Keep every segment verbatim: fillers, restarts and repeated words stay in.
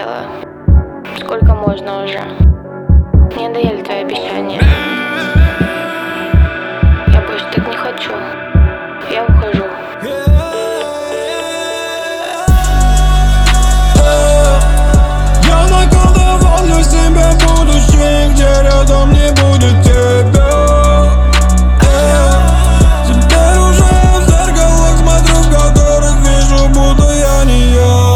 делаю. Сколько можно уже? Мне надоели твои обещания. Я больше так не хочу. Я ухожу. Я наколдовал для себя будущее, где рядом не будет тебя. Теперь уже в зеркалах смотрю, в которых вижу, будто я не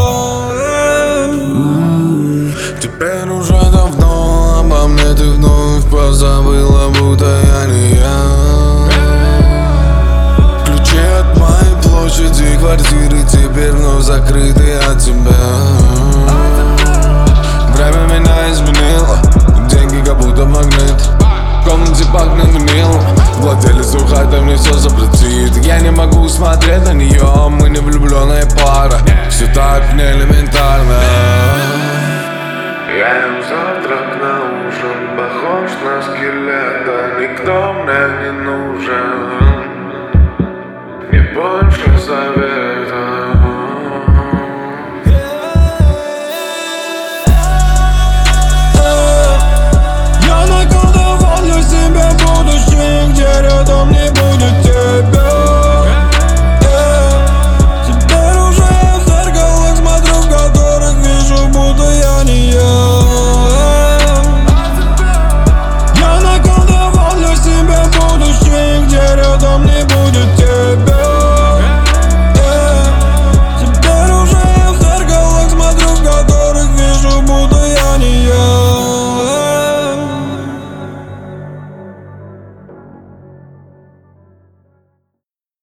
я. Теперь уже давно обо мне ты вновь позабыла, будто я не я. Ключи от моей площади, квартиры теперь вновь закрыты от тебя. Время меня изменило, деньги как будто магнит. В комнате пахнет гнилым, владелец ухайта мне все запретит. Я не могу смотреть на нее, мы не влюбленная пара. Все так не элементарно. Я ем завтрак на ужин, похож на скелета. Никто мне не нужен.